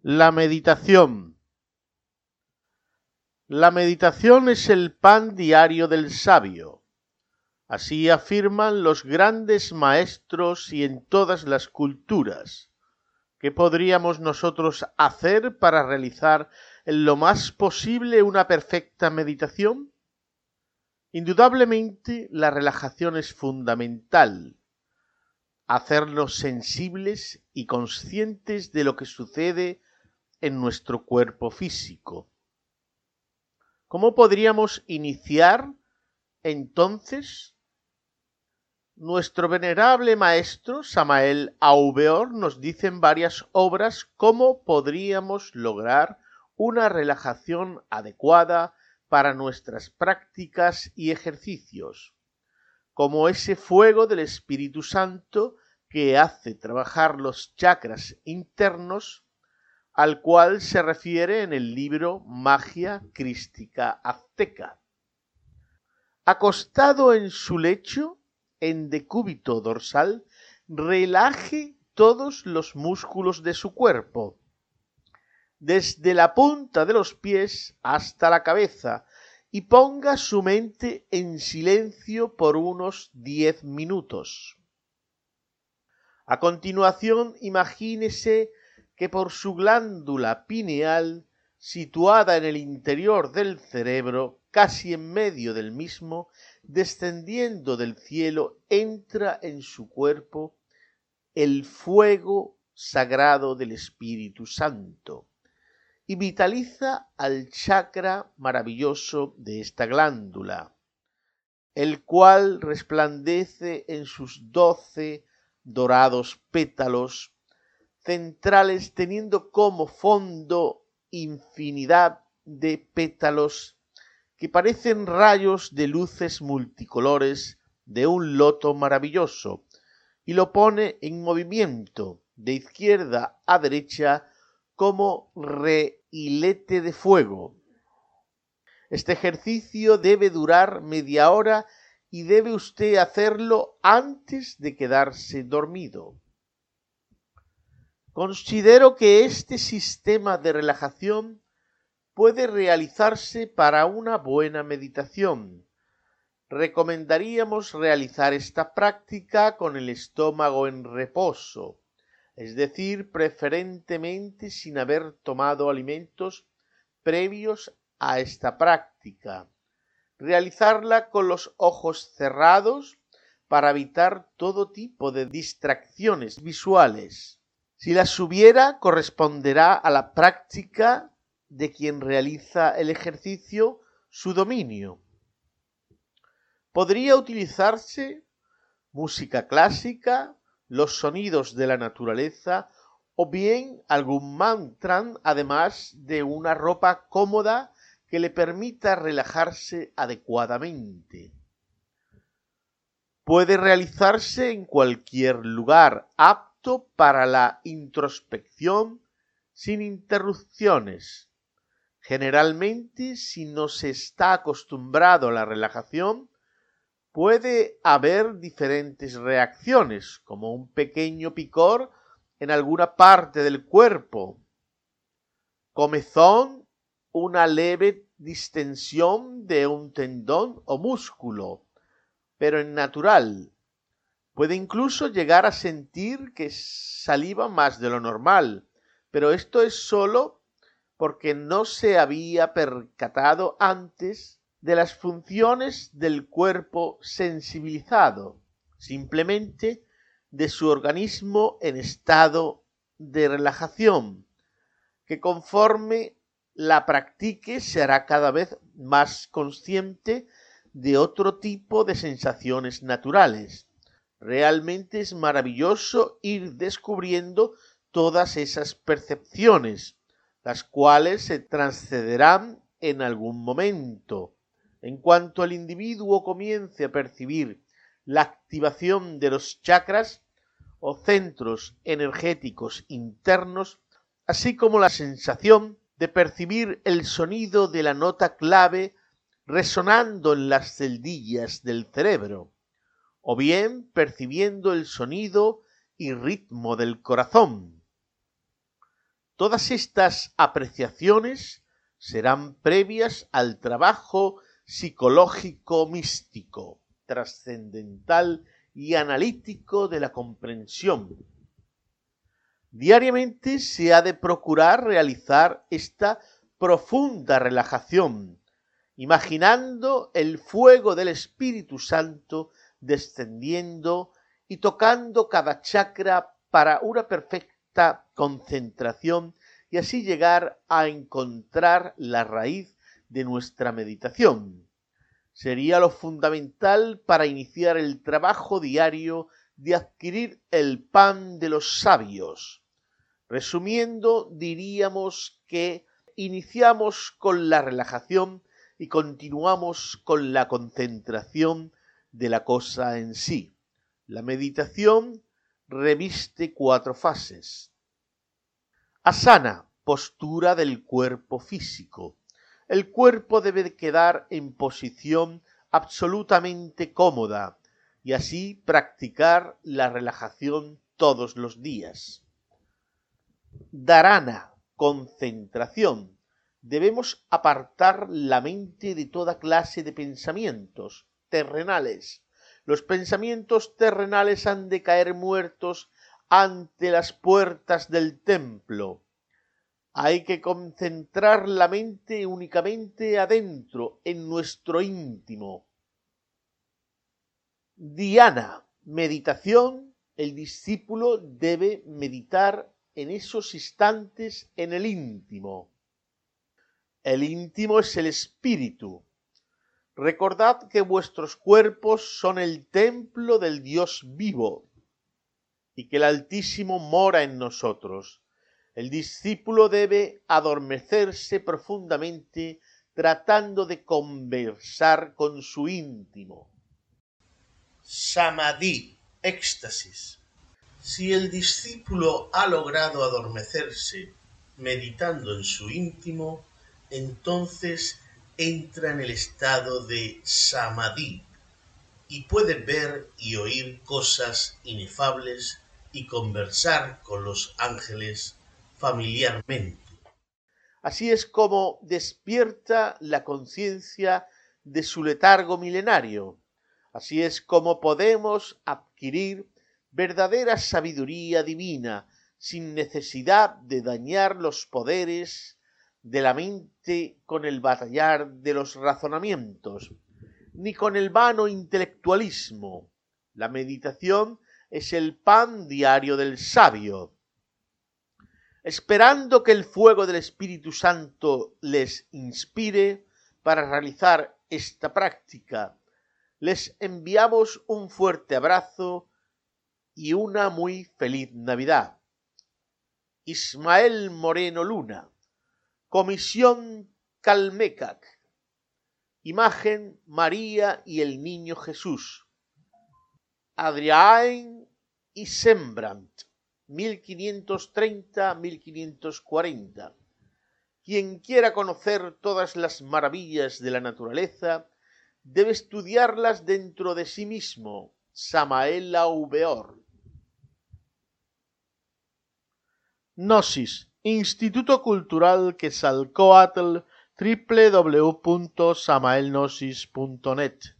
La meditación. La meditación es el pan diario del sabio. Así afirman los grandes maestros y en todas las culturas. ¿Qué podríamos nosotros hacer para realizar en lo más posible una perfecta meditación? Indudablemente, la relajación es fundamental. Hacernos sensibles y conscientes de lo que sucede en nuestro cuerpo físico. ¿Cómo podríamos iniciar entonces? Nuestro venerable maestro Samael Aubert nos dice en varias obras cómo podríamos lograr una relajación adecuada para nuestras prácticas y ejercicios, como ese fuego del Espíritu Santo que hace trabajar los chakras internos, al cual se refiere en el libro Magia Crística Azteca. Acostado en su lecho, en decúbito dorsal, relaje todos los músculos de su cuerpo, desde la punta de los pies hasta la cabeza, y ponga su mente en silencio por unos 10 minutos. A continuación, imagínese que por su glándula pineal, situada en el interior del cerebro, casi en medio del mismo, descendiendo del cielo, entra en su cuerpo el fuego sagrado del Espíritu Santo y vitaliza al chakra maravilloso de esta glándula, el cual resplandece en sus 12 dorados pétalos centrales, teniendo como fondo infinidad de pétalos que parecen rayos de luces multicolores de un loto maravilloso, y lo pone en movimiento de izquierda a derecha como rehilete de fuego. Este ejercicio debe durar media hora y debe usted hacerlo antes de quedarse dormido. Considero que este sistema de relajación puede realizarse para una buena meditación. Recomendaríamos realizar esta práctica con el estómago en reposo, es decir, preferentemente sin haber tomado alimentos previos a esta práctica. Realizarla con los ojos cerrados para evitar todo tipo de distracciones visuales. Si las hubiera, corresponderá a la práctica de quien realiza el ejercicio su dominio. Podría utilizarse música clásica, los sonidos de la naturaleza o bien algún mantra, además de una ropa cómoda que le permita relajarse adecuadamente. Puede realizarse en cualquier lugar apto para la introspección sin interrupciones. Generalmente, si no se está acostumbrado a la relajación, puede haber diferentes reacciones, como un pequeño picor en alguna parte del cuerpo, comezón, una leve distensión de un tendón o músculo, pero en natural. Puede incluso llegar a sentir que saliva más de lo normal, pero esto es solo porque no se había percatado antes de las funciones del cuerpo sensibilizado, simplemente de su organismo en estado de relajación, que conforme la practique se hará cada vez más consciente de otro tipo de sensaciones naturales. Realmente es maravilloso ir descubriendo todas esas percepciones, las cuales se transcederán en algún momento. En cuanto el individuo comience a percibir la activación de los chakras o centros energéticos internos, así como la sensación de percibir el sonido de la nota clave resonando en las celdillas del cerebro, o bien percibiendo el sonido y ritmo del corazón. Todas estas apreciaciones serán previas al trabajo psicológico místico, trascendental y analítico de la comprensión. Diariamente se ha de procurar realizar esta profunda relajación, imaginando el fuego del Espíritu Santo descendiendo y tocando cada chakra para una perfecta concentración y así llegar a encontrar la raíz de nuestra meditación. Sería lo fundamental para iniciar el trabajo diario de adquirir el pan de los sabios. Resumiendo, diríamos que iniciamos con la relajación y continuamos con la concentración de la cosa en sí. La meditación reviste 4 fases. Asana, postura del cuerpo físico. El cuerpo debe quedar en posición absolutamente cómoda y así practicar la relajación todos los días. Dharana, concentración. Debemos apartar la mente de toda clase de pensamientos terrenales. Los pensamientos terrenales han de caer muertos ante las puertas del templo. Hay que concentrar la mente únicamente adentro, en nuestro íntimo. Dhyana, meditación. El discípulo debe meditar en esos instantes en el íntimo. El íntimo es el espíritu. Recordad que vuestros cuerpos son el templo del Dios vivo y que el Altísimo mora en nosotros. El discípulo debe adormecerse profundamente tratando de conversar con su íntimo. Samadhi, éxtasis. Si el discípulo ha logrado adormecerse meditando en su íntimo, entonces entra en el estado de Samadhi y puede ver y oír cosas inefables y conversar con los ángeles familiarmente. Así es como despierta la conciencia de su letargo milenario. Así es como podemos adquirir verdadera sabiduría divina sin necesidad de dañar los poderes de la mente con el batallar de los razonamientos, ni con el vano intelectualismo. La meditación es el pan diario del sabio. Esperando que el fuego del Espíritu Santo les inspire para realizar esta práctica, les enviamos un fuerte abrazo y una muy feliz Navidad. Ismael Moreno Luna, Comisión Calmecac, Imagen María y el Niño Jesús, Adrián y Sembrant, 1530-1540. Quien quiera conocer todas las maravillas de la naturaleza debe estudiarlas dentro de sí mismo. Samael Aubeor. Gnosis, Instituto Cultural Quetzalcóatl, www.samaelgnosis.net.